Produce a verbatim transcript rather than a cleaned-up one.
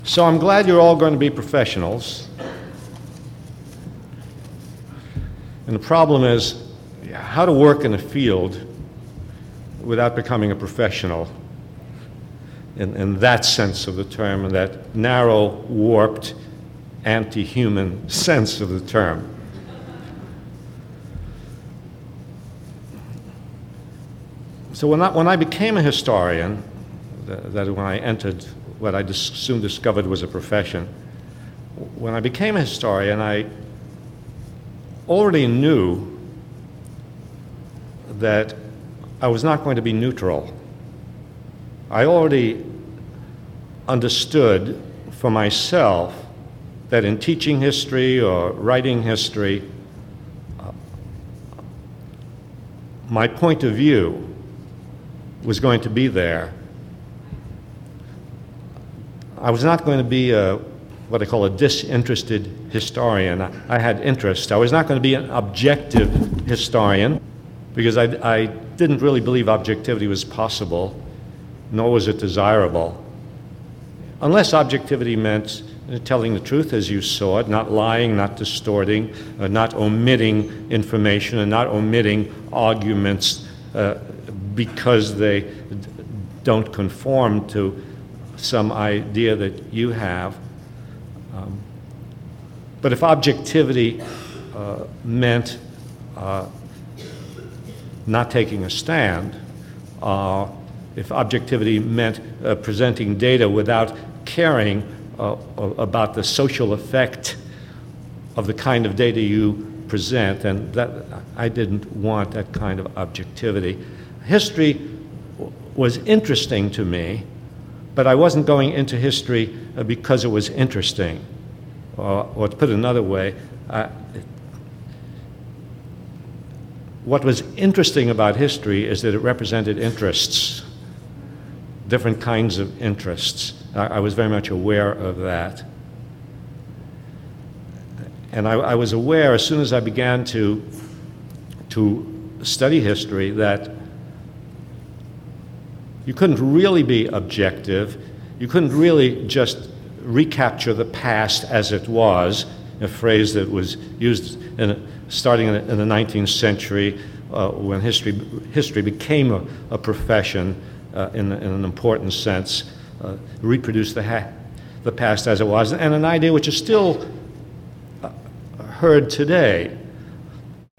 So I'm glad you're all going to be professionals. And the problem is how to work in a field without becoming a professional in, in that sense of the term, in that narrow, warped, anti-human sense of the term. So when I, when I became a historian, that, that when I entered what I dis- soon discovered was a profession, when I became a historian, I already knew that I was not going to be neutral. I already understood for myself that in teaching history or writing history, uh, my point of view was going to be there. I was not going to be a, what I call a disinterested historian. I, I had interest. I was not going to be an objective historian because I, I didn't really believe objectivity was possible, nor was it desirable. Unless objectivity meant telling the truth as you saw it, not lying, not distorting, uh, not omitting information, and not omitting arguments uh, because they d- don't conform to some idea that you have. Um, but if objectivity uh, meant uh, not taking a stand, uh, if objectivity meant uh, presenting data without caring uh, about the social effect of the kind of data you present, and that I didn't want that kind of objectivity. History w- was interesting to me, but I wasn't going into history uh, because it was interesting. Or, or to put it another way, uh, what was interesting about history is that it represented interests, different kinds of interests. I, I was very much aware of that. And I, I was aware as soon as I began to, to study history that you couldn't really be objective. You couldn't really just recapture the past as it was, a phrase that was used in, starting in the, in the nineteenth century uh, when history, history became a, a profession uh, in, in an important sense, uh, reproduce the, ha- the past as it was, and an idea which is still uh, heard today.